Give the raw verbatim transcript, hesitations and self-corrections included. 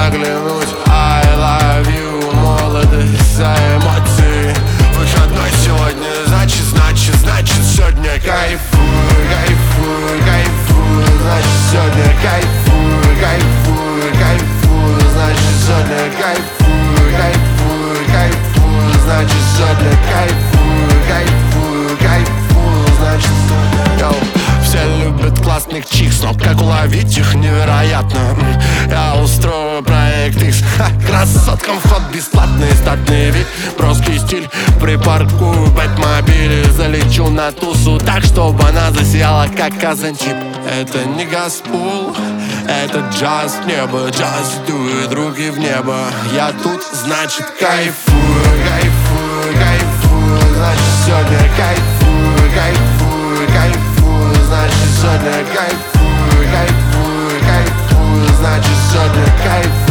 заглянуть. I love you, молодость за эмоции. Выходной сегодня, значит, значит, значит сегодня кайфую, кайфую, кайфую. Значит, сегодня кайфую, кайфую, кайфую. Значит, сегодня кайфую, кайфую, кайфую. Значит, сегодня кайфую, кайфую, кайфую. Значит, йоу. Все любят классных чикс, но как уловить их невероятно. Я устрою проект X. Ха, красоткам вход бесплатный, статный вид, броский стиль. Припаркую бэтмобиль и залечу на тусу так, чтобы она засияла, как казантип. Это не Газпул, это джаз в небо. Джаз дует руки в небо. Я тут, значит, кайфую, кайфую, кайфую. Значит, сегодня кайфую, кайфую, кайфую. Значит, сегодня кайфую, кайфую, кайфую. Значит, сегодня кайфую.